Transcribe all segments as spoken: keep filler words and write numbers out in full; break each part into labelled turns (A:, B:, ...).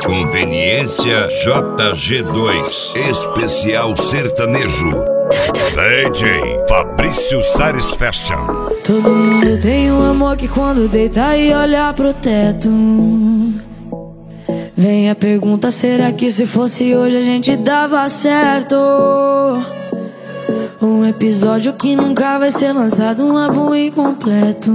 A: Conveniência J G dois, especial sertanejo. D J Fabrício Sares Fashion.
B: Todo mundo tem um amor que quando deita e olha pro teto, vem a pergunta: será que se fosse hoje a gente dava certo? Um episódio que nunca vai ser lançado, um álbum incompleto,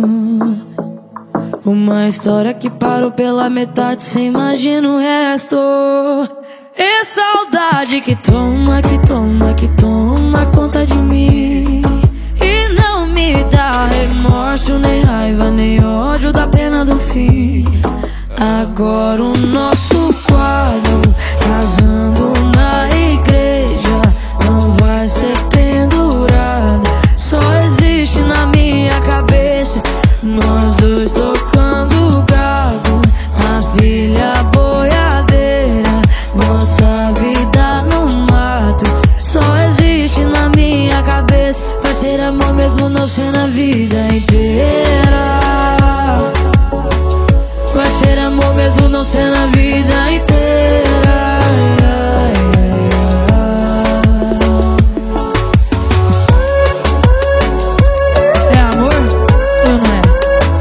B: uma história que parou pela metade, cê imagina o resto. E saudade que toma, que toma, que toma conta de mim, e não me dá remorso, nem raiva, nem ódio da pena do fim. Agora o nosso quadro, casando na igreja, não vai ser pendurado, só existe na minha cabeça. Nós dois tocando gado, a filha boiadeira, nossa vida no mato, só existe na minha cabeça. Vai ser amor mesmo não sendo a vida inteira, vai ser amor mesmo não sendo a vida inteira. É amor ou não é?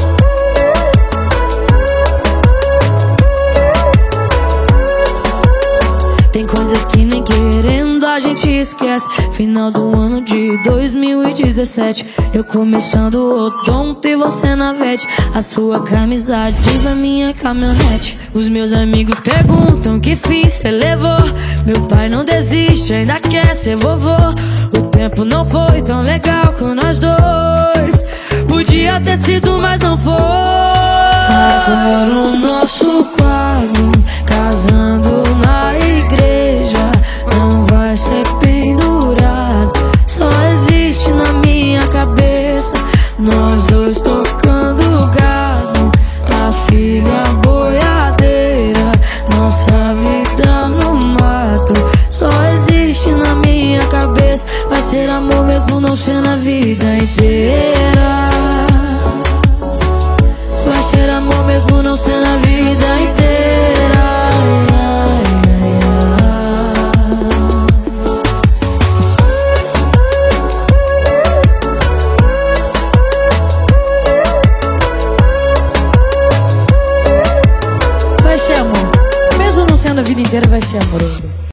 B: Tem coisas que nem querendo a gente esquece. Final do ano de dois mil e dezessete, eu começando o odonto e você na vete. A sua camisa diz na minha caminhonete. Os meus amigos perguntam que fim cê levou. Meu pai não desiste, ainda quer ser vovô. O tempo não foi tão legal com nós dois, podia ter sido, mas não foi. Agora o nosso quadro, casando na igreja, não vai ser pendurado, só existe na minha cabeça. Nós dois tocando gado, a filha boiadeira, nossa vida no mato, só existe na minha cabeça. Vai ser amor mesmo não sendo a vida inteira, vai ser amor mesmo não sendo a vida inteira. Vai ser amor mesmo não sendo a vida inteira, vai ser amor ainda.